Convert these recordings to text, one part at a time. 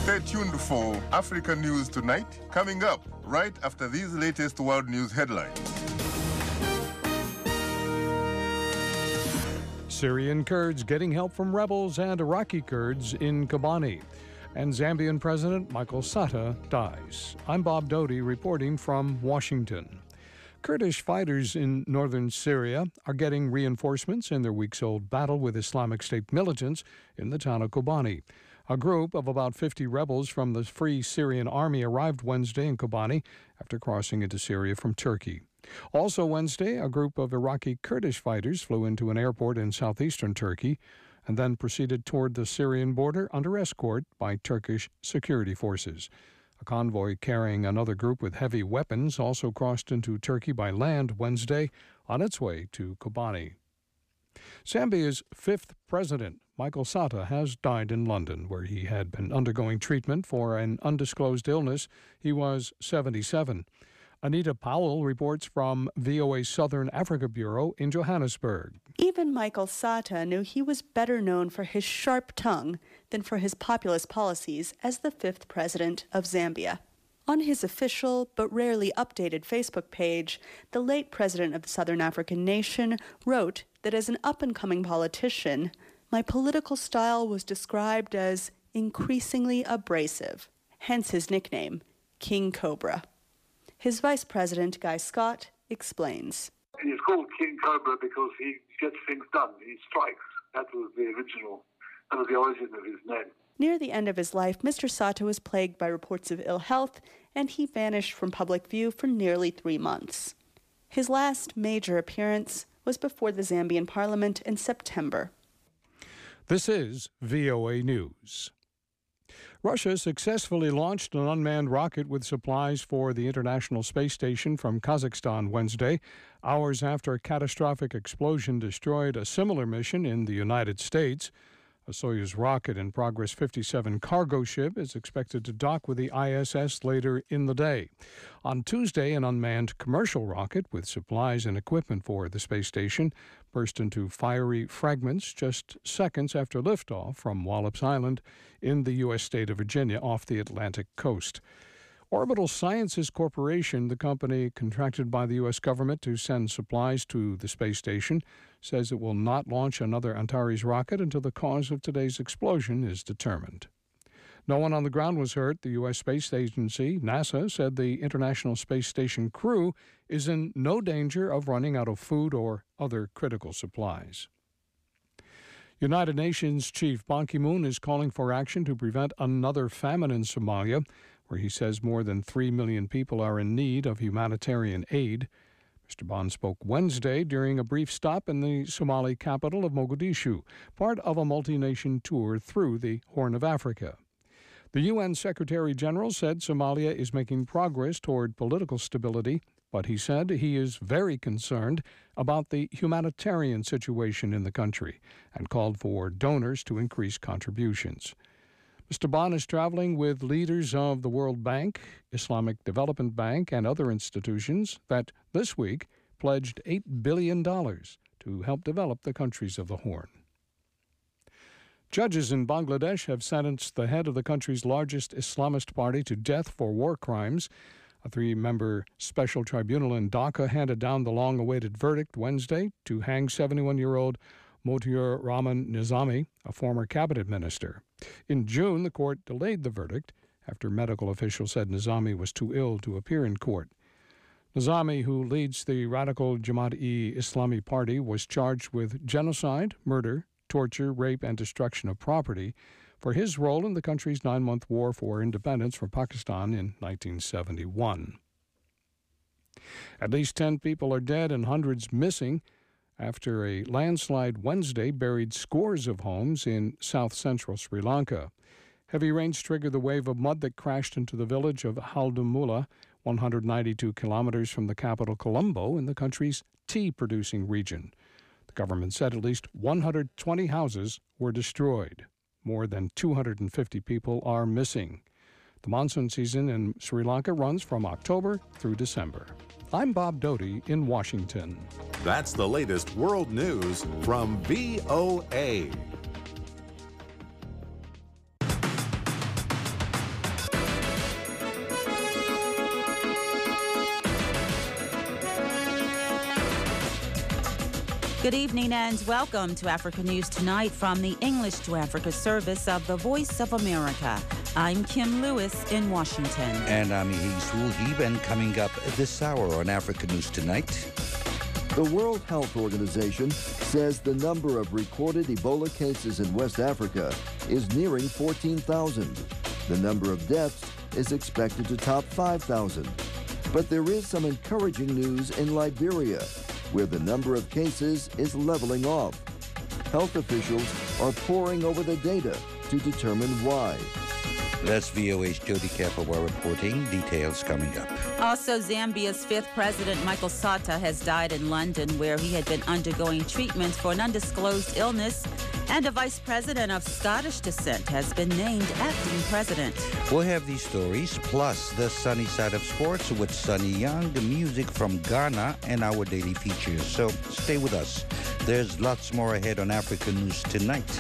Stay tuned for Africa News Tonight, coming up right after these latest world news headlines. Syrian Kurds getting help from rebels and Iraqi Kurds in Kobani. And Zambian President Michael Sata dies. I'm Bob Doty reporting from Washington. Kurdish fighters in northern Syria are getting reinforcements in their weeks-old battle with Islamic State militants in the town of Kobani. A group of about 50 rebels from the Free Syrian Army arrived Wednesday in Kobani after crossing into Syria from Turkey. Also Wednesday, a group of Iraqi Kurdish fighters flew into an airport in southeastern Turkey and then proceeded toward the Syrian border under escort by Turkish security forces. A convoy carrying another group with heavy weapons also crossed into Turkey by land Wednesday on its way to Kobani. Zambia's fifth president, Michael Sata, has died in London, where he had been undergoing treatment for an undisclosed illness. He was 77. Anita Powell reports from VOA's Southern Africa Bureau in Johannesburg. Even Michael Sata knew he was better known for his sharp tongue than for his populist policies as the fifth president of Zambia. On his official but rarely updated Facebook page, the late president of the Southern African nation wrote that as an up-and-coming politician, my political style was described as increasingly abrasive, hence his nickname, King Cobra. His vice president, Guy Scott, explains. He's called King Cobra because he gets things done. He strikes. That was the origin of his name. Near the end of his life, Mr. Sata was plagued by reports of ill health, and he vanished from public view for nearly 3 months. His last major appearance was before the Zambian parliament in September. This is VOA News. Russia successfully launched an unmanned rocket with supplies for the International Space Station from Kazakhstan Wednesday, hours after a catastrophic explosion destroyed a similar mission in the United States. A Soyuz rocket and Progress 57 cargo ship is expected to dock with the ISS later in the day. On Tuesday, an unmanned commercial rocket with supplies and equipment for the space station burst into fiery fragments just seconds after liftoff from Wallops Island in the U.S. state of Virginia off the Atlantic coast. Orbital Sciences Corporation, the company contracted by the U.S. government to send supplies to the space station, says it will not launch another Antares rocket until the cause of today's explosion is determined. No one on the ground was hurt. The U.S. Space Agency, NASA, said the International Space Station crew is in no danger of running out of food or other critical supplies. United Nations Chief Ban Ki-moon is calling for action to prevent another famine in Somalia, where he says more than 3 million people are in need of humanitarian aid. Mr. Ban spoke Wednesday during a brief stop in the Somali capital of Mogadishu, part of a multi-nation tour through the Horn of Africa. The UN Secretary-General said Somalia is making progress toward political stability, but he said he is very concerned about the humanitarian situation in the country and called for donors to increase contributions. Mr. Ban is traveling with leaders of the World Bank, Islamic Development Bank, and other institutions that this week pledged $8 billion to help develop the countries of the Horn. Judges in Bangladesh have sentenced the head of the country's largest Islamist party to death for war crimes. A 3-member special tribunal in Dhaka handed down the long-awaited verdict Wednesday to hang 71-year-old Motiur Rahman Nizami, a former cabinet minister. In June, the court delayed the verdict after medical officials said Nizami was too ill to appear in court. Nizami, who leads the radical Jamaat-e-Islami party, was charged with genocide, murder, torture, rape, and destruction of property for his role in the country's 9-month war for independence from Pakistan in 1971. At least 10 people are dead and hundreds missing after a landslide Wednesday buried scores of homes in south-central Sri Lanka. Heavy rains triggered the wave of mud that crashed into the village of Haldomula, 192 kilometers from the capital Colombo in the country's tea-producing region. The government said at least 120 houses were destroyed. More than 250 people are missing. The monsoon season in Sri Lanka runs from October through December. I'm Bob Doty in Washington. That's the latest world news from VOA. Good evening and welcome to Africa News Tonight from the English to Africa service of the Voice of America. I'm Kim Lewis in Washington. And I'm Yehis Woolheeb, and coming up this hour on Africa News Tonight. The World Health Organization says the number of recorded Ebola cases in West Africa is nearing 14,000. The number of deaths is expected to top 5,000. But there is some encouraging news in Liberia, where the number of cases is leveling off. Health officials are poring over the data to determine why. That's VOA's Jody Kapawa reporting. Details coming up. Also, Zambia's fifth president, Michael Sata, has died in London, where he had been undergoing treatment for an undisclosed illness. And a vice president of Scottish descent has been named acting president. We'll have these stories, plus the sunny side of sports with Sunny Young, the music from Ghana, and our daily features. So stay with us. There's lots more ahead on Africa News Tonight.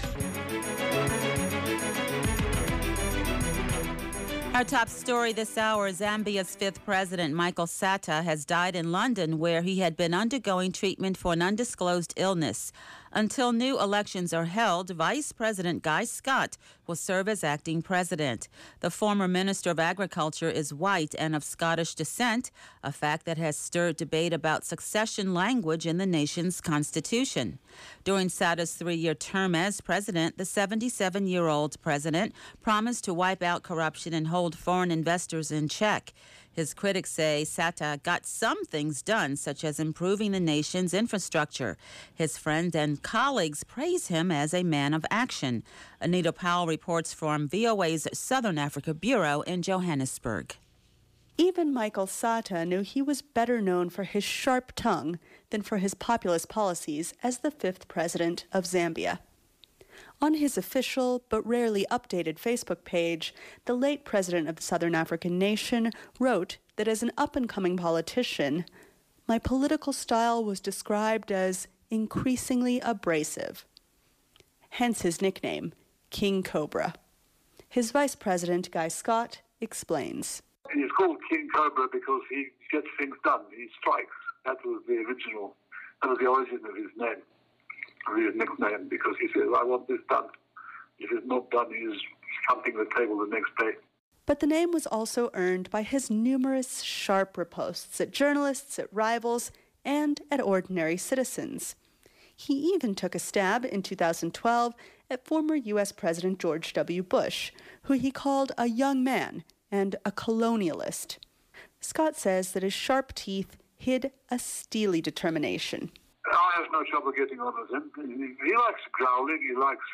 Our top story this hour, Zambia's fifth president, Michael Sata, has died in London, where he had been undergoing treatment for an undisclosed illness. Until new elections are held, Vice President Guy Scott will serve as acting president. The former Minister of Agriculture is white and of Scottish descent, a fact that has stirred debate about succession language in the nation's constitution. During Sata's three-year term as president, the 77-year-old president promised to wipe out corruption and hold foreign investors in check. His critics say Sata got some things done, such as improving the nation's infrastructure. His friends and colleagues praise him as a man of action. Anita Powell reports from VOA's Southern Africa Bureau in Johannesburg. Even Michael Sata knew he was better known for his sharp tongue than for his populist policies as the fifth president of Zambia. On his official but rarely updated Facebook page, the late president of the Southern African nation wrote that as an up-and-coming politician, my political style was described as increasingly abrasive. Hence his nickname, King Cobra. His vice president, Guy Scott, explains. He's called King Cobra because he gets things done. He strikes. That was the origin of his name. His nickname, because he says, I want this done. If it's not done, he's thumping the table the next day. But the name was also earned by his numerous sharp riposts at journalists, at rivals, and at ordinary citizens. He even took a stab in 2012 at former U.S. President George W. Bush, who he called a young man and a colonialist. Scott says that his sharp teeth hid a steely determination. I have no trouble getting on with him. He likes growling. He likes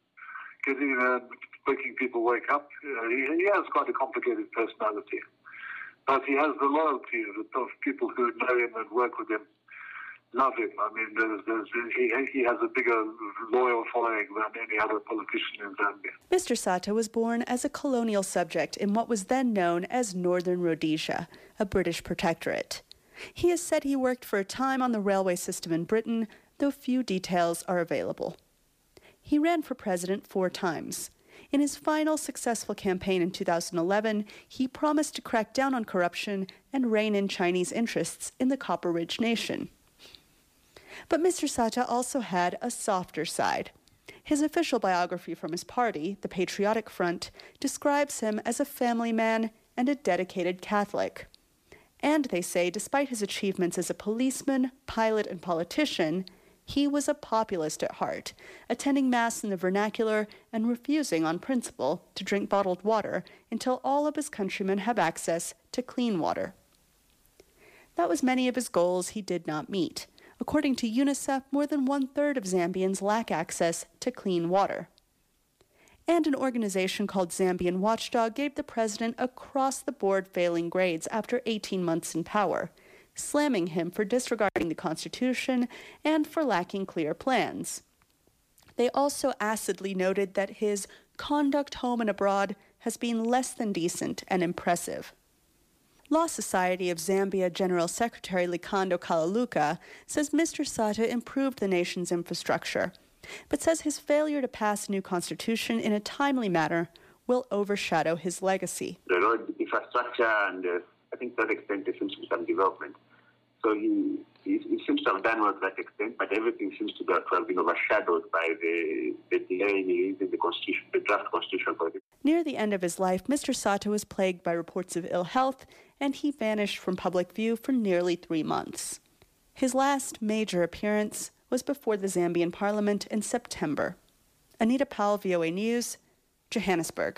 making people wake up. He has quite a complicated personality. But he has the loyalty of people who know him and work with him, love him. I mean, he has a bigger loyal following than any other politician in Zambia. Mr. Sata was born as a colonial subject in what was then known as Northern Rhodesia, a British protectorate. He has said he worked for a time on the railway system in Britain, though few details are available. He ran for president 4 times. In his final successful campaign in 2011, he promised to crack down on corruption and rein in Chinese interests in the Copper Ridge Nation. But Mr. Sata also had a softer side. His official biography from his party, the Patriotic Front, describes him as a family man and a dedicated Catholic. And they say, despite his achievements as a policeman, pilot, and politician, he was a populist at heart, attending Mass in the vernacular and refusing on principle to drink bottled water until all of his countrymen have access to clean water. That was many of his goals he did not meet. According to UNICEF, more than 1/3 of Zambians lack access to clean water. And an organization called Zambian Watchdog gave the president across-the-board failing grades after 18 months in power, slamming him for disregarding the Constitution and for lacking clear plans. They also acidly noted that his conduct home and abroad has been less than decent and impressive. Law Society of Zambia General Secretary Likando Kalaluka says Mr. Sata improved the nation's infrastructure, but says his failure to pass a new constitution in a timely manner will overshadow his legacy. The road infrastructure and I think to that extent there seems to be some development. So he seems to have done well to that extent, but everything seems to have been overshadowed by the delay in the constitution, the draft constitution for it. Near the end of his life, Mr. Sata was plagued by reports of ill health, and he vanished from public view for nearly 3 months. His last major appearance was before the Zambian parliament in September. Anita Powell, VOA News, Johannesburg.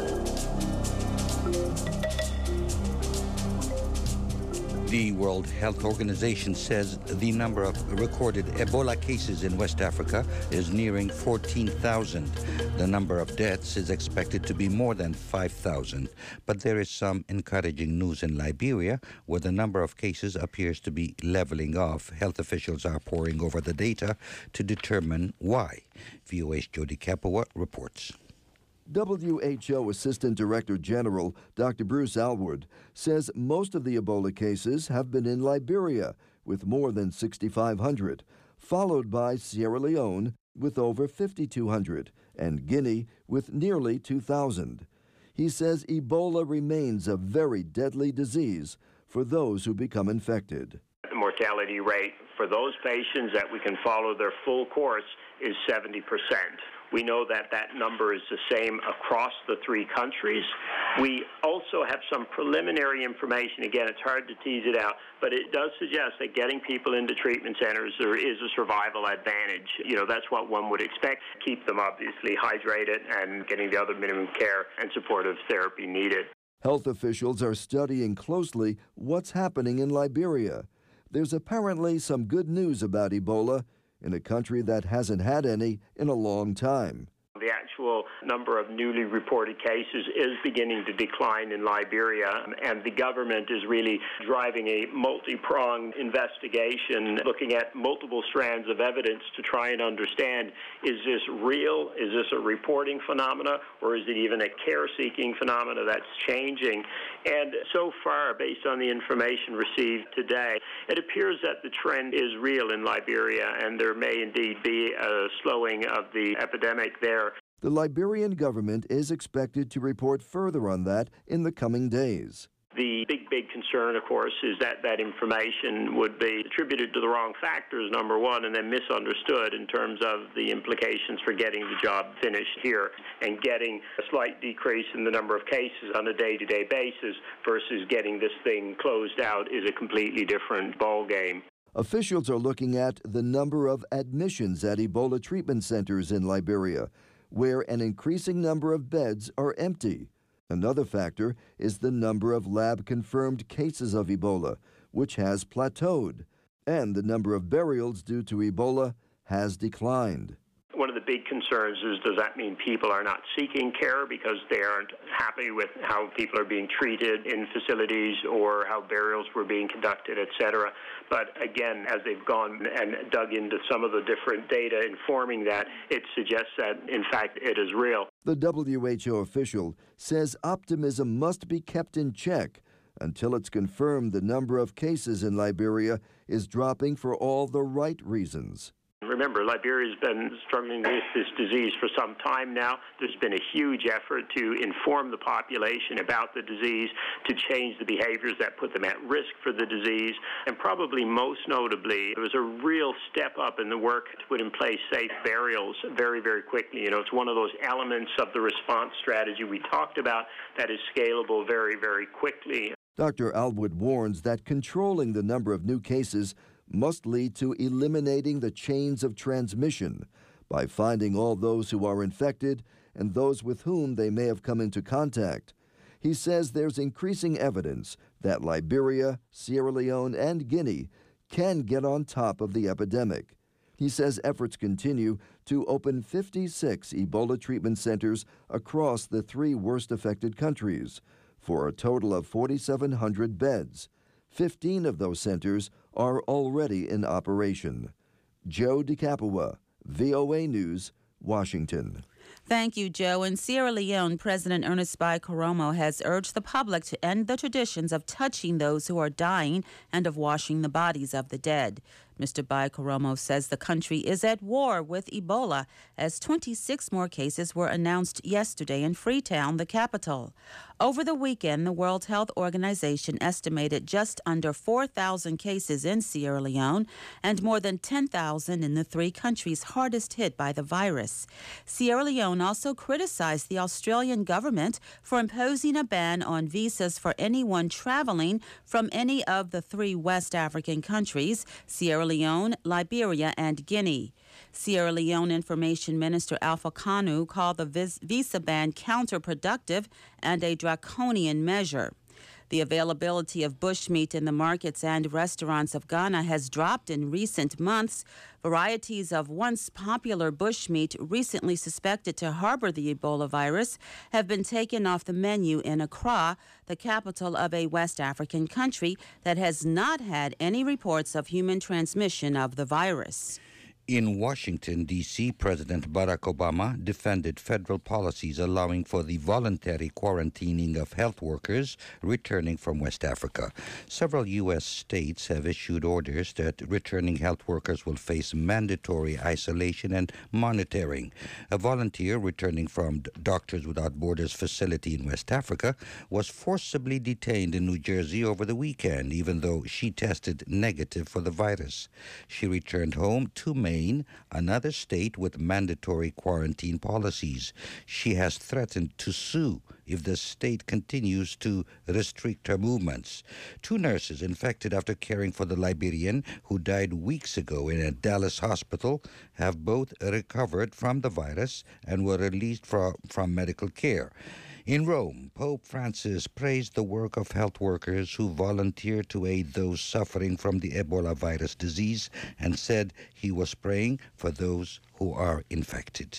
The World Health Organization says the number of recorded Ebola cases in West Africa is nearing 14,000. The number of deaths is expected to be more than 5,000. But there is some encouraging news in Liberia, where the number of cases appears to be leveling off. Health officials are poring over the data to determine why. VOA's Jody Kapua reports. WHO Assistant Director General Dr. Bruce Alward says most of the Ebola cases have been in Liberia, with more than 6,500, followed by Sierra Leone with over 5,200 and Guinea with nearly 2,000. He says Ebola remains a very deadly disease for those who become infected. The mortality rate for those patients that we can follow their full course is 70%. We know that that number is the same across the 3 countries. We also have some preliminary information. Again, it's hard to tease it out, but it does suggest that getting people into treatment centers, there is a survival advantage. That's what one would expect. Keep them obviously hydrated and getting the other minimum care and supportive therapy needed. Health officials are studying closely what's happening in Liberia. There's apparently some good news about Ebola in a country that hasn't had any in a long time. The actual number of newly reported cases is beginning to decline in Liberia, and the government is really driving a multi-pronged investigation, looking at multiple strands of evidence to try and understand, is this real? Is this a reporting phenomena, or is it even a care-seeking phenomena that's changing? And so far, based on the information received today, it appears that the trend is real in Liberia, and there may indeed be a slowing of the epidemic there. The Liberian government is expected to report further on that in the coming days. The big concern, of course, is that that information would be attributed to the wrong factors, number one, and then misunderstood in terms of the implications for getting the job finished here and getting a slight decrease in the number of cases on a day-to-day basis versus getting this thing closed out is a completely different ballgame. Officials are looking at the number of admissions at Ebola treatment centers in Liberia, where an increasing number of beds are empty. Another factor is the number of lab-confirmed cases of Ebola, which has plateaued, and the number of burials due to Ebola has declined. One of the big concerns is, does that mean people are not seeking care because they aren't happy with how people are being treated in facilities or how burials were being conducted, etc.? But again, as they've gone and dug into some of the different data informing that, it suggests that, in fact, it is real. The WHO official says optimism must be kept in check until it's confirmed the number of cases in Liberia is dropping for all the right reasons. Remember, Liberia's been struggling with this disease for some time now. There's been a huge effort to inform the population about the disease, to change the behaviors that put them at risk for the disease, and probably most notably, there was a real step up in the work to put in place safe burials very, very quickly. It's one of those elements of the response strategy we talked about that is scalable very, very quickly. Dr. Alwood warns that controlling the number of new cases must lead to eliminating the chains of transmission by finding all those who are infected and those with whom they may have come into contact. He says there's increasing evidence that Liberia, Sierra Leone, and Guinea can get on top of the epidemic. He says efforts continue to open 56 Ebola treatment centers across the 3 worst affected countries for a total of 4,700 beds. 15 of those centers are already in operation. Joe DeCapua, VOA News, Washington. Thank you, Joe. In Sierra Leone, President Ernest Bai Koroma has urged the public to end the traditions of touching those who are dying and of washing the bodies of the dead. Mr. Baikoromo says the country is at war with Ebola as 26 more cases were announced yesterday in Freetown, the capital. Over the weekend, the World Health Organization estimated just under 4,000 cases in Sierra Leone and more than 10,000 in the three countries hardest hit by the virus. Sierra Leone also criticized the Australian government for imposing a ban on visas for anyone traveling from any of the three West African countries, Sierra Leone, Liberia, and Guinea. Sierra Leone Information Minister Alpha Kanu called the visa ban counterproductive and a draconian measure. The availability of bushmeat in the markets and restaurants of Ghana has dropped in recent months. Varieties of once popular bushmeat recently suspected to harbor the Ebola virus have been taken off the menu in Accra, the capital of a West African country that has not had any reports of human transmission of the virus. In Washington, D.C., President Barack Obama defended federal policies allowing for the voluntary quarantining of health workers returning from West Africa. Several U.S. states have issued orders that returning health workers will face mandatory isolation and monitoring. A volunteer returning from Doctors Without Borders facility in West Africa was forcibly detained in New Jersey over the weekend, even though she tested negative for the virus. She returned home to Maine, another state with mandatory quarantine policies. She has threatened to sue if the state continues to restrict her movements. Two nurses infected after caring for the Liberian who died weeks ago in a Dallas hospital have both recovered from the virus and were released from medical care. In Rome, Pope Francis praised the work of health workers who volunteer to aid those suffering from the Ebola virus disease and said he was praying for those who are infected.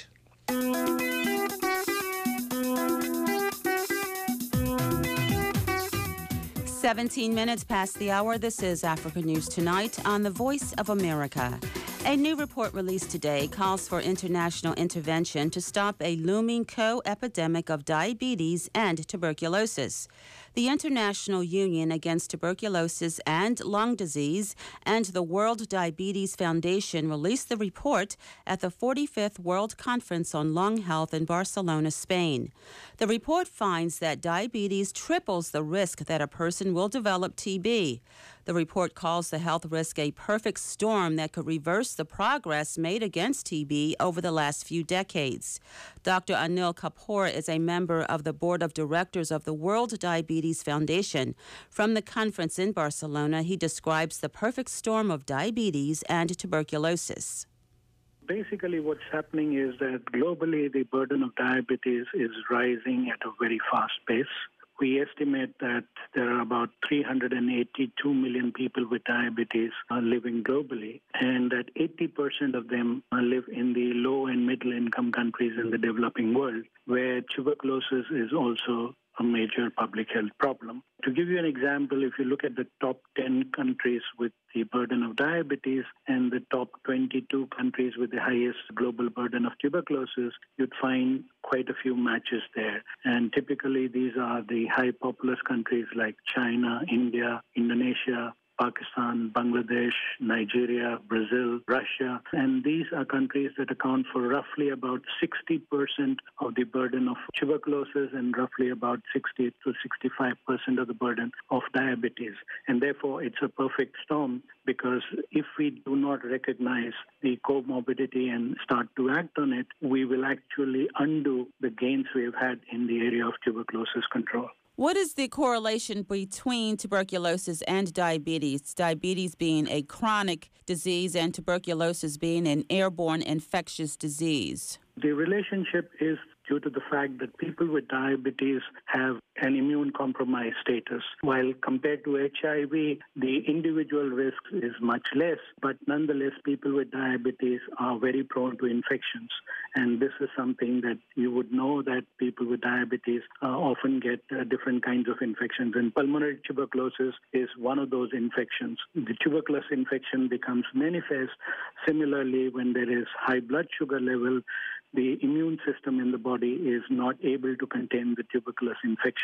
17 minutes past the hour. This is Africa News Tonight on the Voice of America. A new report released today calls for international intervention to stop a looming co-epidemic of diabetes and tuberculosis. The International Union Against Tuberculosis and Lung Disease and the World Diabetes Foundation released the report at the 45th World Conference on Lung Health in Barcelona, Spain. The report finds that diabetes triples the risk that a person will develop TB. The report calls the health risk a perfect storm that could reverse the progress made against TB over the last few decades. Dr. Anil Kapoor is a member of the board of directors of the World Diabetes Foundation. From the conference in Barcelona, he describes the perfect storm of diabetes and tuberculosis. Basically, what's happening is that globally the burden of diabetes is rising at a very fast pace. We estimate that there are about 382 million people with diabetes living globally, and that 80% of them live in the low and middle income countries in the developing world, where tuberculosis is also a major public health problem. To give you an example, if you look at the top 10 countries with the burden of diabetes and the top 22 countries with the highest global burden of tuberculosis, you'd find quite a few matches there. And typically these are the high populous countries like China, India, Indonesia, Pakistan, Bangladesh, Nigeria, Brazil, Russia, and these are countries that account for roughly about 60% of the burden of tuberculosis and roughly about 60 to 65% of the burden of diabetes. And therefore, it's a perfect storm because if we do not recognize the comorbidity and start to act on it, we will actually undo the gains we have had in the area of tuberculosis control. What is the correlation between tuberculosis and diabetes? Diabetes being a chronic disease and tuberculosis being an airborne infectious disease. The relationship is due to the fact that people with diabetes have an immune-compromised status. While compared to HIV, the individual risk is much less, but nonetheless, people with diabetes are very prone to infections. And this is something that you would know that people with diabetes often get different kinds of infections. And pulmonary tuberculosis is one of those infections. The tuberculosis infection becomes manifest similarly when there is high blood sugar level. The immune system in the body is not able to contain the tuberculosis infection.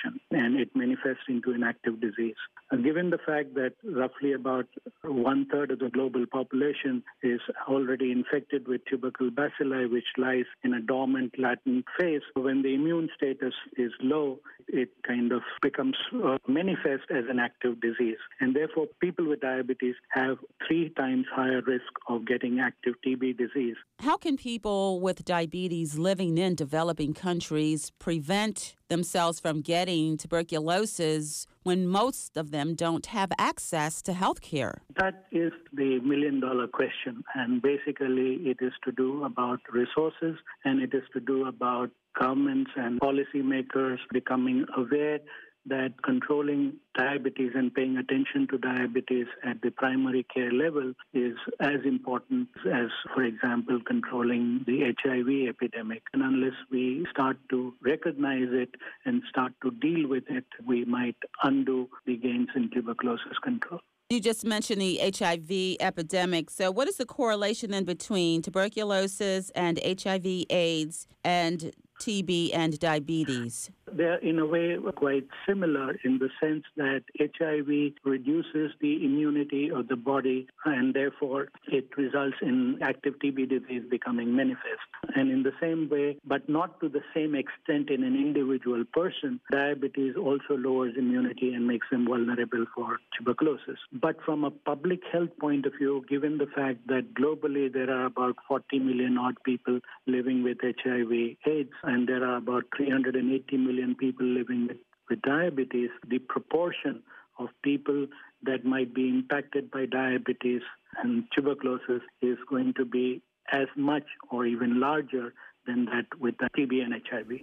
condition, and it manifests into an active disease. Given the fact that roughly about 1/3 of the global population is already infected with tubercle bacilli, which lies in a dormant latent phase, when the immune status is low, it kind of becomes manifest as an active disease. And therefore, people with diabetes have 3 times higher risk of getting active TB disease. How can people with diabetes living in developing countries prevent themselves from getting tuberculosis when most of them don't have access to health care? That is the million-dollar question. And basically, it is to do about resources, and it is to do about governments and policymakers becoming aware that controlling diabetes and paying attention to diabetes at the primary care level is as important as, for example, controlling the HIV epidemic. And unless we start to recognize it and start to deal with it, we might undo the gains in tuberculosis control. You just mentioned the HIV epidemic. So what is the correlation then between tuberculosis and HIV/AIDS and TB and diabetes? They're in a way quite similar in the sense that HIV reduces the immunity of the body, and therefore it results in active TB disease becoming manifest. And in the same way, but not to the same extent in an individual person, diabetes also lowers immunity and makes them vulnerable for tuberculosis. But from a public health point of view, given the fact that globally there are about 40 million odd people living with HIV/AIDS, and there are about 380 million people living with diabetes, the proportion of people that might be impacted by diabetes and tuberculosis is going to be as much or even larger than that with the TB and HIV.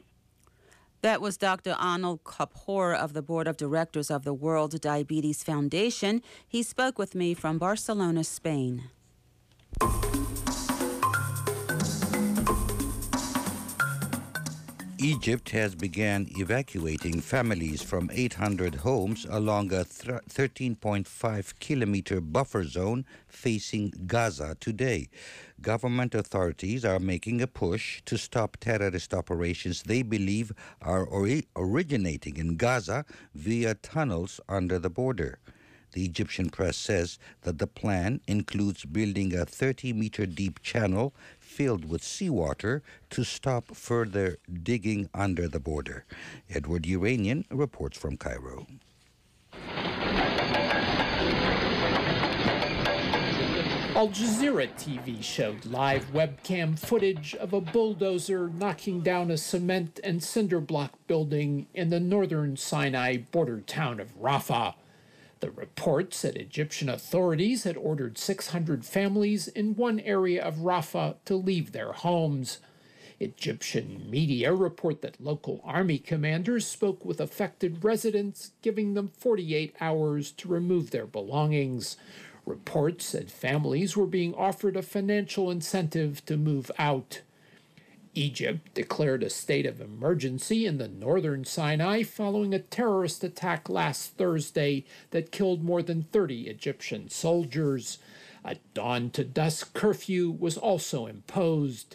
That was Dr. Anil Kapoor of the Board of Directors of the World Diabetes Foundation. He spoke with me from Barcelona, Spain. Egypt has begun evacuating families from 800 homes along a 13.5-kilometer buffer zone facing Gaza today. Government authorities are making a push to stop terrorist operations they believe are originating in Gaza via tunnels under the border. The Egyptian press says that the plan includes building a 30-meter deep channel filled with seawater to stop further digging under the border. Edward Uranian reports from Cairo. Al Jazeera TV showed live webcam footage of a bulldozer knocking down a cement and cinder block building in the northern Sinai border town of Rafah. The report said Egyptian authorities had ordered 600 families in one area of Rafah to leave their homes. Egyptian media report that local army commanders spoke with affected residents, giving them 48 hours to remove their belongings. Reports said families were being offered a financial incentive to move out. Egypt declared a state of emergency in the northern Sinai following a terrorist attack last Thursday that killed more than 30 Egyptian soldiers. A dawn-to-dusk curfew was also imposed.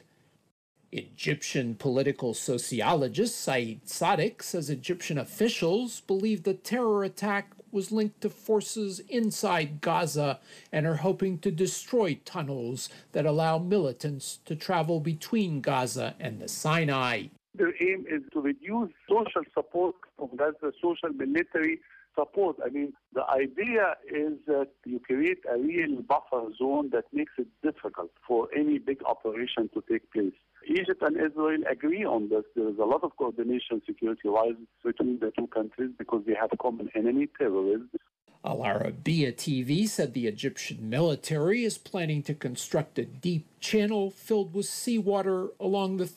Egyptian political sociologist Saeed Sadiq says Egyptian officials believe the terror attack was linked to forces inside Gaza and are hoping to destroy tunnels that allow militants to travel between Gaza and the Sinai. Their aim is to reduce social support from Gaza, social military support. I mean, the idea is that you create a real buffer zone that makes it difficult for any big operation to take place. Egypt and Israel agree on this. There is a lot of coordination security-wise between the two countries because they have a common enemy, terrorism. Al Arabiya TV said the Egyptian military is planning to construct a deep channel filled with seawater along the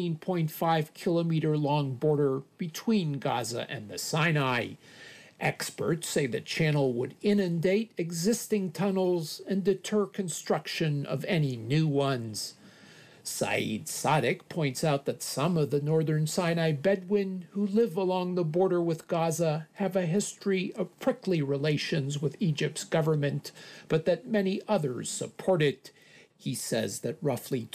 13.5-kilometer-long border between Gaza and the Sinai. Experts say the channel would inundate existing tunnels and deter construction of any new ones. Saeed Sadiq points out that some of the northern Sinai Bedouin who live along the border with Gaza have a history of prickly relations with Egypt's government, but that many others support it. He says that roughly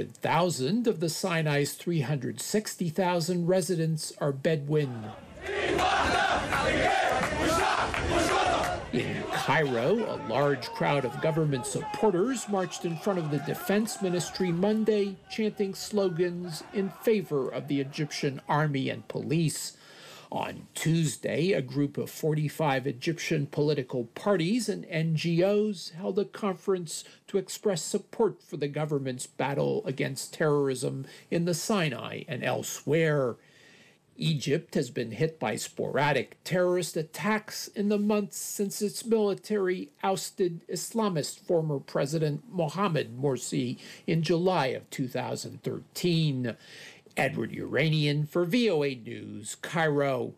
200,000 of the Sinai's 360,000 residents are Bedouin. In Cairo, a large crowd of government supporters marched in front of the Defense Ministry Monday, chanting slogans in favor of the Egyptian army and police. On Tuesday, a group of 45 Egyptian political parties and NGOs held a conference to express support for the government's battle against terrorism in the Sinai and elsewhere. Egypt has been hit by sporadic terrorist attacks in the months since its military ousted Islamist former President Mohamed Morsi in July of 2013. Edward Uranian for VOA News, Cairo.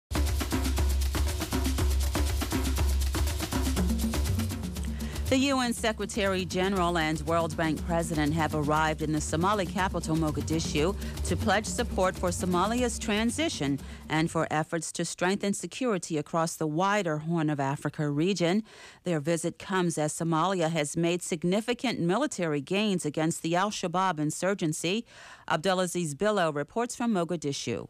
The UN Secretary General and World Bank President have arrived in the Somali capital, Mogadishu, to pledge support for Somalia's transition and for efforts to strengthen security across the wider Horn of Africa region. Their visit comes as Somalia has made significant military gains against the al-Shabaab insurgency. Abdulaziz Billo reports from Mogadishu.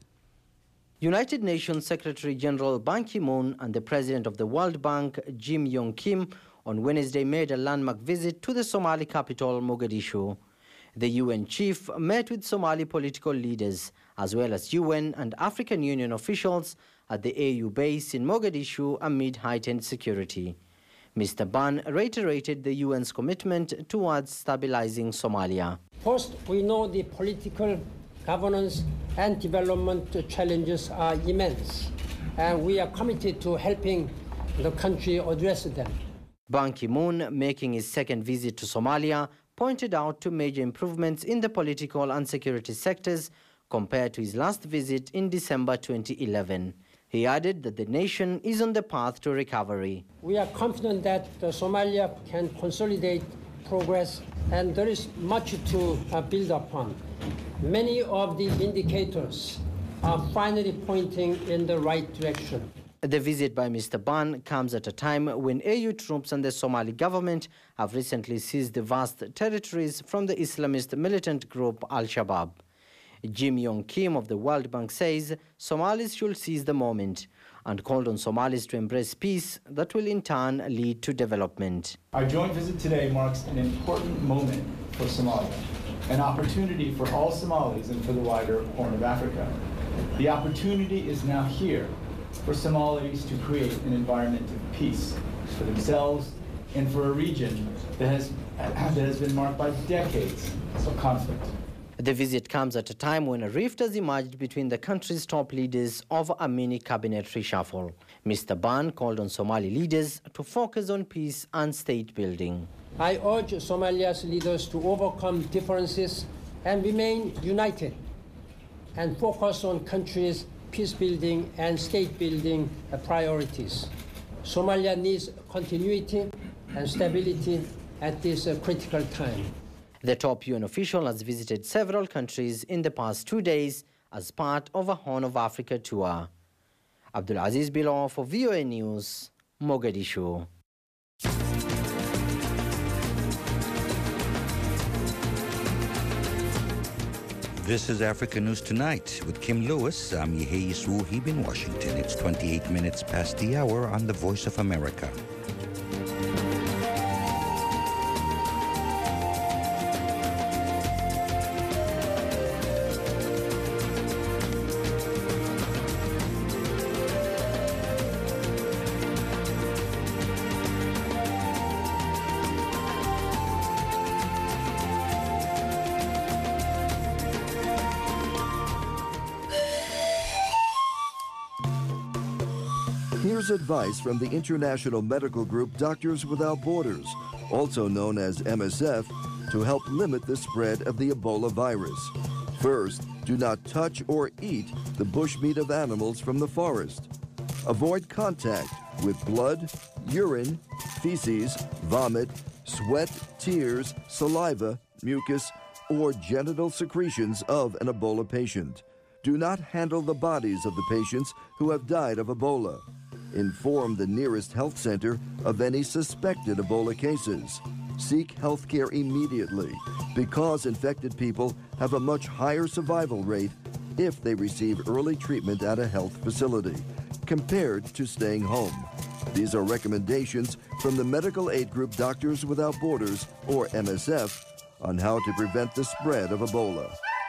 United Nations Secretary General Ban Ki-moon and the President of the World Bank, Jim Yong Kim, on Wednesday made a landmark visit to the Somali capital, Mogadishu. The UN chief met with Somali political leaders, as well as UN and African Union officials at the AU base in Mogadishu amid heightened security. Mr. Ban reiterated the UN's commitment towards stabilizing Somalia. First, we know the political, governance, and development challenges are immense, and we are committed to helping the country address them. Ban Ki-moon, making his second visit to Somalia, pointed out to major improvements in the political and security sectors compared to his last visit in December 2011. He added that the nation is on the path to recovery. We are confident that Somalia can consolidate progress, and there is much to build upon. Many of the indicators are finally pointing in the right direction. The visit by Mr. Ban comes at a time when AU troops and the Somali government have recently seized the vast territories from the Islamist militant group Al-Shabaab. Jim Yong Kim of the World Bank says Somalis should seize the moment and called on Somalis to embrace peace that will in turn lead to development. Our joint visit today marks an important moment for Somalia, an opportunity for all Somalis and for the wider Horn of Africa. The opportunity is now here for Somalis to create an environment of peace for themselves and for a region that has been marked by decades of conflict. The visit comes at a time when a rift has emerged between the country's top leaders over a mini cabinet reshuffle. Mr. Ban called on Somali leaders to focus on peace and state building. I urge Somalia's leaders to overcome differences and remain united and focus on country's peace-building and state-building priorities. Somalia needs continuity and stability at this critical time. The top UN official has visited several countries in the past 2 days as part of a Horn of Africa tour. Abdulaziz Billo for VOA News, Mogadishu. This is Africa News Tonight with Kim Lewis. I'm Yehei Yiswu in Washington. It's 28 minutes past the hour on the Voice of America. Here's advice from the international medical group Doctors Without Borders, also known as MSF, to help limit the spread of the Ebola virus. First, do not touch or eat the bushmeat of animals from the forest. Avoid contact with blood, urine, feces, vomit, sweat, tears, saliva, mucus, or genital secretions of an Ebola patient. Do not handle the bodies of the patients who have died of Ebola. Inform the nearest health center of any suspected Ebola cases. Seek health care immediately because infected people have a much higher survival rate if they receive early treatment at a health facility, compared to staying home. These are recommendations from the medical aid group Doctors Without Borders, or MSF, on how to prevent the spread of Ebola.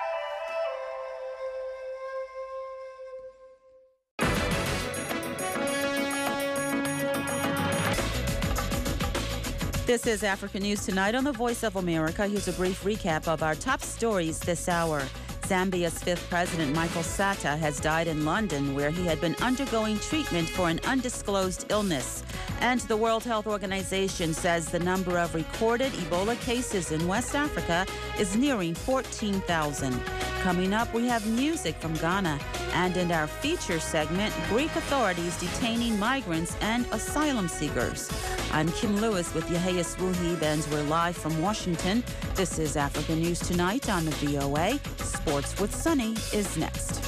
This is Africa News Tonight on the Voice of America. Here's a brief recap of our top stories this hour. Zambia's fifth president, Michael Sata, has died in London, where he had been undergoing treatment for an undisclosed illness. And the World Health Organization says the number of recorded Ebola cases in West Africa is nearing 14,000. Coming up, we have music from Ghana. And in our feature segment, Greek authorities detaining migrants and asylum seekers. I'm Kim Lewis with Yahya Swuhib, and we're live from Washington. This is Africa News Tonight on the VOA. Sports with Sunny is next.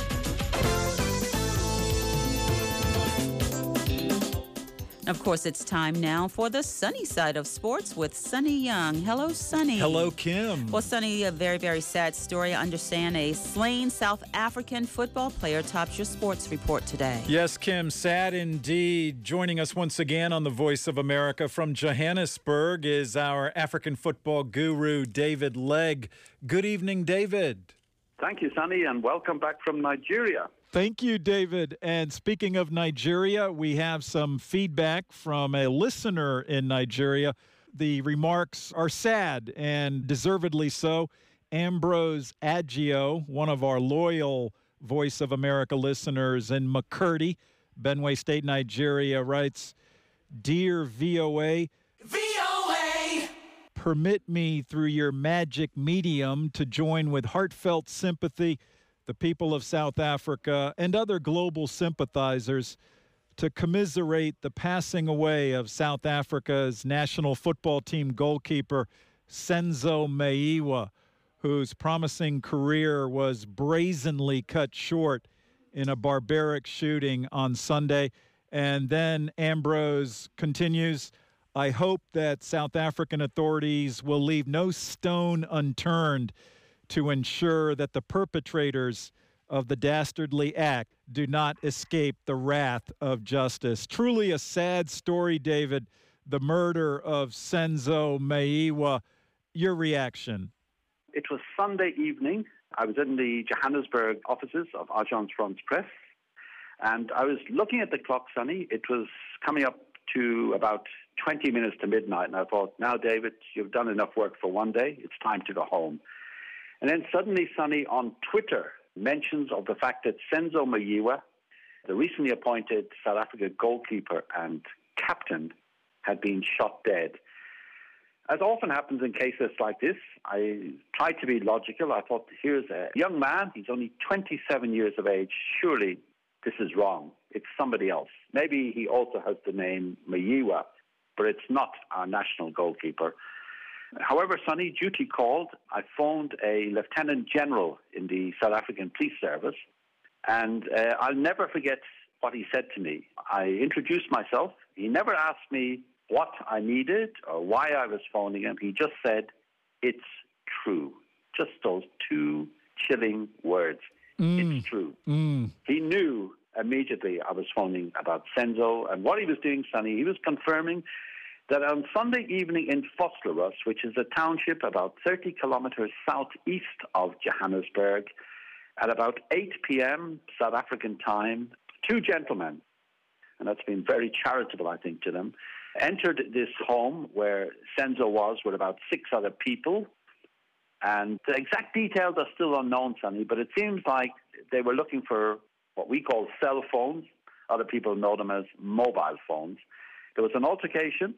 Of course, it's time now for the sunny side of sports with Sonny Young. Hello, Sonny. Hello, Kim. Well, Sonny, a very, very sad story. I understand a slain South African football player tops your sports report today. Yes, Kim, sad indeed. Joining us once again on the Voice of America from Johannesburg is our African football guru, David Legg. Good evening, David. Thank you, Sonny, and welcome back from Nigeria. Thank you, David. And speaking of Nigeria, we have some feedback from a listener in Nigeria. The remarks are sad, and deservedly so. Ambrose Agio, one of our loyal Voice of America listeners in Makurdi, Benue State, Nigeria, writes, "Dear VOA, permit me through your magic medium to join with heartfelt sympathy the people of South Africa and other global sympathizers to commiserate the passing away of South Africa's national football team goalkeeper, Senzo Meyiwa, whose promising career was brazenly cut short in a barbaric shooting on Sunday." And then Ambrose continues, "I hope that South African authorities will leave no stone unturned to ensure that the perpetrators of the dastardly act do not escape the wrath of justice." Truly a sad story, David, the murder of Senzo Meyiwa. Your reaction? It was Sunday evening. I was in the Johannesburg offices of Agence France Presse, and I was looking at the clock, Sonny. It was coming up to about 20 minutes to midnight, and I thought, now, David, you've done enough work for one day. It's time to go home. And then suddenly, Sonny, on Twitter, mentions of the fact that Senzo Meyiwa, the recently appointed South Africa goalkeeper and captain, had been shot dead. As often happens in cases like this, I tried to be logical. I thought, here's a young man. He's only 27 years of age. Surely this is wrong. It's somebody else. Maybe he also has the name Meyiwa, but it's not our national goalkeeper. However, Sonny, duty called. I phoned a lieutenant general in the South African Police Service, and I'll never forget what he said to me. I introduced myself. He never asked me what I needed or why I was phoning him. He just said, "It's true." Just those two chilling words. It's true. He knew immediately I was phoning about Senzo, and what he was doing, Sonny, he was confirming that on Sunday evening in Vosloorus, which is a township about 30 kilometers southeast of Johannesburg, at about 8 p.m. South African time, two gentlemen, and that's been very charitable, I think, to them, entered this home where Senzo was with about 6 other people. And the exact details are still unknown, Sonny, but it seems like they were looking for what we call cell phones. Other people know them as mobile phones. There was an altercation.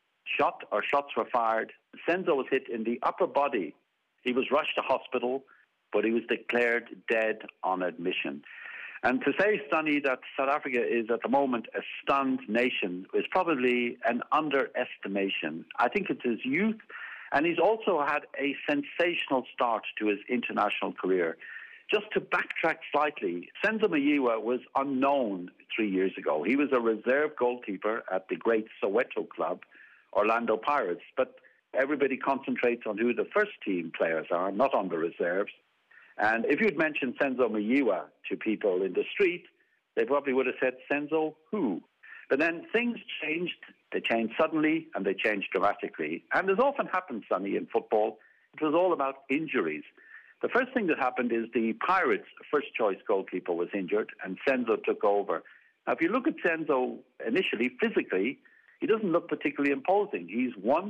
Shots were fired. Senzo was hit in the upper body. He was rushed to hospital, but he was declared dead on admission. And to say, Sonny, that South Africa is at the moment a stunned nation is probably an underestimation. I think it's his youth, and he's also had a sensational start to his international career. Just to backtrack slightly, Senzo Meyiwa was unknown 3 years ago. He was a reserve goalkeeper at the great Soweto club, Orlando Pirates, but everybody concentrates on who the first team players are, not on the reserves. And if you'd mentioned Senzo Meyiwa to people in the street, they probably would have said, Senzo who? But then things changed. They changed suddenly and they changed dramatically. And as often happens, Sonny, in football, it was all about injuries. The first thing that happened is the Pirates' first-choice goalkeeper was injured and Senzo took over. Now, if you look at Senzo initially, physically, he doesn't look particularly imposing. He's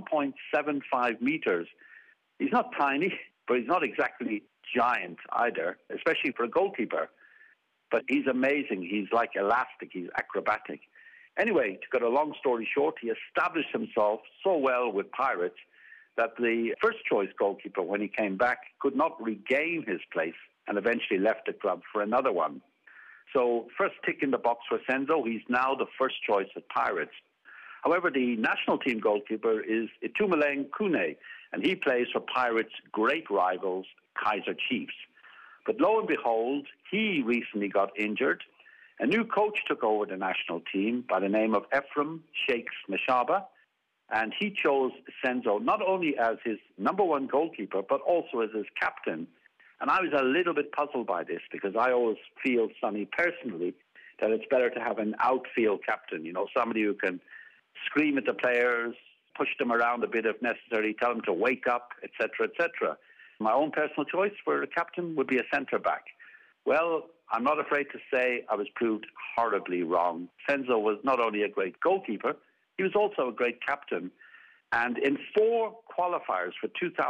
1.75 meters. He's not tiny, but he's not exactly giant either, especially for a goalkeeper. But he's amazing. He's like elastic. He's acrobatic. Anyway, to cut a long story short, he established himself so well with Pirates that the first-choice goalkeeper, when he came back, could not regain his place and eventually left the club for another one. So first tick in the box for Senzo. He's now the first choice at Pirates. However, the national team goalkeeper is Itumeleng Khune, and he plays for Pirates' great rivals, Kaizer Chiefs. But lo and behold, he recently got injured. A new coach took over the national team by the name of Ephraim Shakes Mashaba, and he chose Senzo not only as his number one goalkeeper, but also as his captain. And I was a little bit puzzled by this because I always feel, Sonny, personally, that it's better to have an outfield captain, somebody who can scream at the players, push them around a bit if necessary, tell them to wake up, etc., etc. My own personal choice for a captain would be a centre-back. Well, I'm not afraid to say I was proved horribly wrong. Senzo was not only a great goalkeeper, he was also a great captain. And in 4 qualifiers for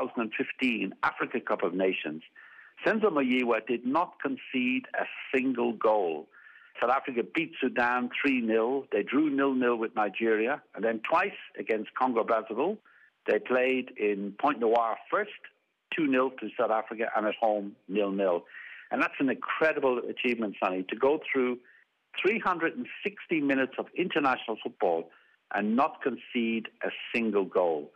2015 Africa Cup of Nations, Senzo Meyiwa did not concede a single goal. South Africa beat Sudan 3-0. They drew 0-0 with Nigeria. And then twice against Congo-Brazzaville, they played in Pointe-Noire first, 2-0 to South Africa, and at home, 0-0. And that's an incredible achievement, Sonny, to go through 360 minutes of international football and not concede a single goal.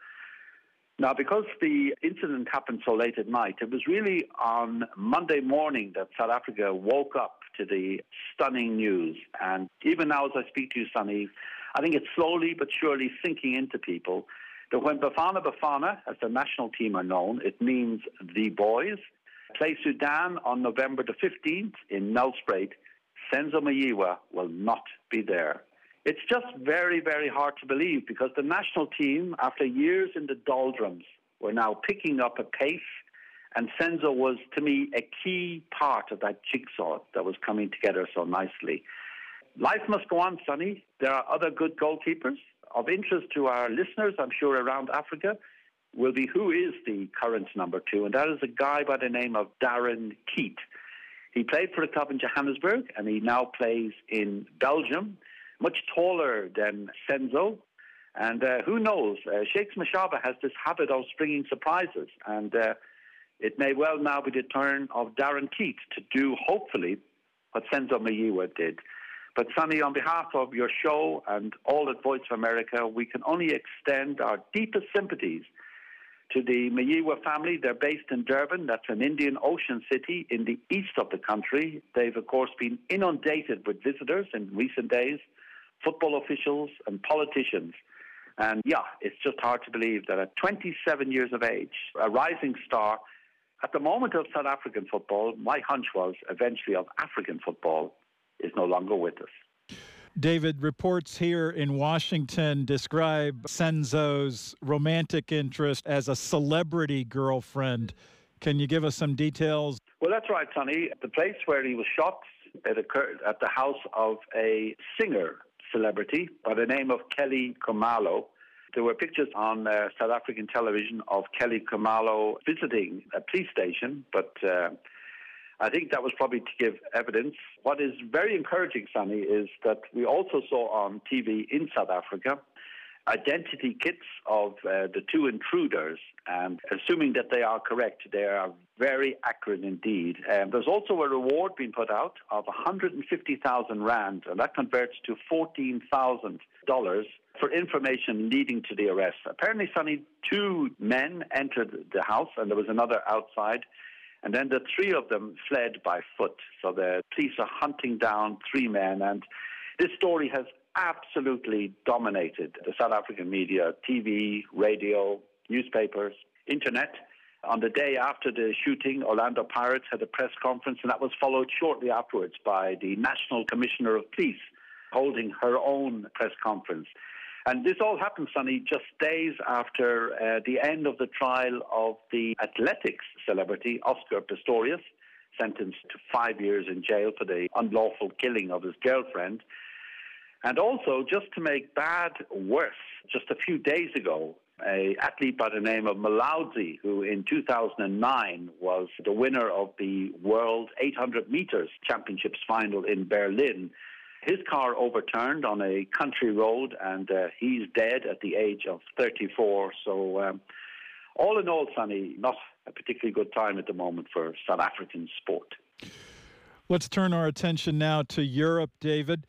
Now, because the incident happened so late at night, it was really on Monday morning that South Africa woke up to the stunning news. And even now, as I speak to you, Sonny, I think it's slowly but surely sinking into people that when Bafana Bafana, as the national team are known, it means the boys, play Sudan on November the 15th in Nelspruit, Senzo Meyiwa will not be there. It's just very, very hard to believe because the national team, after years in the doldrums, were now picking up a pace, and Senzo was, to me, a key part of that jigsaw that was coming together so nicely. Life must go on, Sonny. There are other good goalkeepers. Of interest to our listeners, I'm sure, around Africa, will be who is the current number 2, and that is a guy by the name of Darren Keat. He played for a club in Johannesburg, and he now plays in Belgium. Much taller than Senzo. And who knows, Shakes Mashaba has this habit of springing surprises. And it may well now be the turn of Darren Keat to do, hopefully, what Senzo Meyiwa did. But, Sonny, on behalf of your show and all at Voice of America, we can only extend our deepest sympathies to the Meyiwa family. They're based in Durban. That's an Indian Ocean city in the east of the country. They've, of course, been inundated with visitors in recent days, football officials and politicians. And yeah, it's just hard to believe that at 27 years of age, a rising star, at the moment of South African football, my hunch was eventually of African football, is no longer with us. David, reports here in Washington describe Senzo's romantic interest as a celebrity girlfriend. Can you give us some details? Well, that's right, Sonny. The place where he was shot, it occurred at the house of a singer celebrity by the name of Kelly Khumalo. There were pictures on South African television of Kelly Khumalo visiting a police station, but I think that was probably to give evidence. What is very encouraging, Sonny, is that we also saw on TV in South Africa identity kits of the 2 intruders, and assuming that they are correct, they are very accurate indeed. There's also a reward being put out of 150,000 rand, and that converts to $14,000 for information leading to the arrest. Apparently, Sonny, 2 men entered the house, and there was another outside, and then the 3 of them fled by foot. So the police are hunting down 3 men, and this story has absolutely dominated the South African media, TV, radio, newspapers, internet. On the day after the shooting, Orlando Pirates had a press conference, and that was followed shortly afterwards by the National Commissioner of Police holding her own press conference. And this all happened, Sonny, just days after the end of the trial of the athletics celebrity Oscar Pistorius, sentenced to 5 years in jail for the unlawful killing of his girlfriend. And also, just to make bad worse, just a few days ago, an athlete by the name of Malaudzi, who in 2009 was the winner of the World 800 meters championships final in Berlin, his car overturned on a country road, and he's dead at the age of 34. So all in all, Sonny, not a particularly good time at the moment for South African sport. Let's turn our attention now to Europe, David.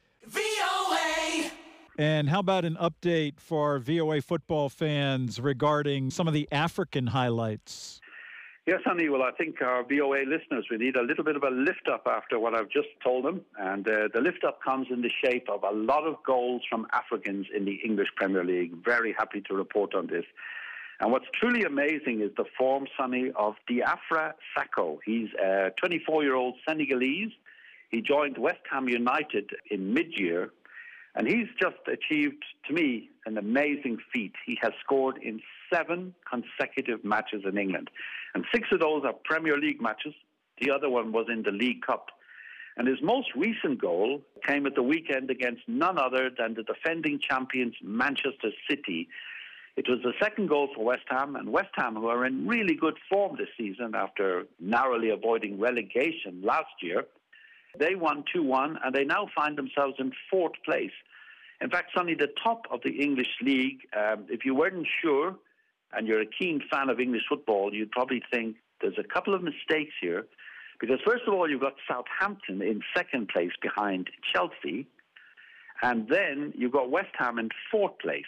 VOA! And how about an update for our VOA football fans regarding some of the African highlights? Yes, Sonny. Well, I think our VOA listeners, we need a little bit of a lift-up after what I've just told them. And the lift-up comes in the shape of a lot of goals from Africans in the English Premier League. Very happy to report on this. And what's truly amazing is the form, Sonny, of Diafra Sakho. He's a 24-year-old Senegalese. He joined West Ham United in mid-year. And he's just achieved, to me, an amazing feat. He has scored in 7 consecutive matches in England. And 6 of those are Premier League matches. The other one was in the League Cup. And his most recent goal came at the weekend against none other than the defending champions Manchester City. It was the second goal for West Ham, and West Ham, who are in really good form this season after narrowly avoiding relegation last year, they won 2-1, and they now find themselves in 4th place. In fact, Sonny, the top of the English league, if you weren't sure, and you're a keen fan of English football, you'd probably think there's a couple of mistakes here. Because first of all, you've got Southampton in 2nd place behind Chelsea. And then you've got West Ham in 4th place.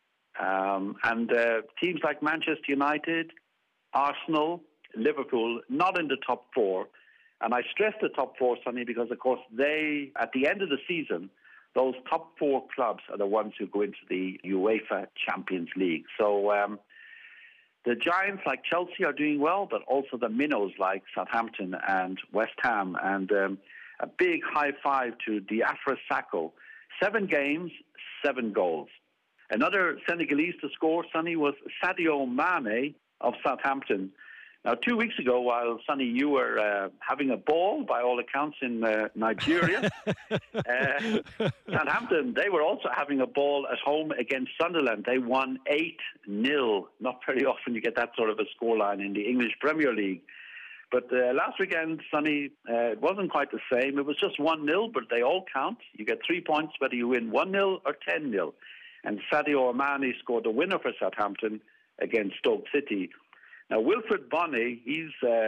And teams like Manchester United, Arsenal, Liverpool, not in the top 4. And I stress the top 4, Sonny, because, of course, they, at the end of the season, those top 4 clubs are the ones who go into the UEFA Champions League. So the giants like Chelsea are doing well, but also the minnows like Southampton and West Ham. And a big high five to Diafra Sakho. 7 games, 7 goals. Another Senegalese to score, Sonny, was Sadio Mane of Southampton. Now, 2 weeks ago, while, Sonny, you were having a ball, by all accounts, in Nigeria, Southampton, they were also having a ball at home against Sunderland. They won 8-0. Not very often you get that sort of a scoreline in the English Premier League. But last weekend, Sonny, it wasn't quite the same. It was just 1-0, but they all count. You get 3 points whether you win 1-0 or 10-0. And Sadio Mane scored the winner for Southampton against Stoke City. Now, Wilfred Bonny, he's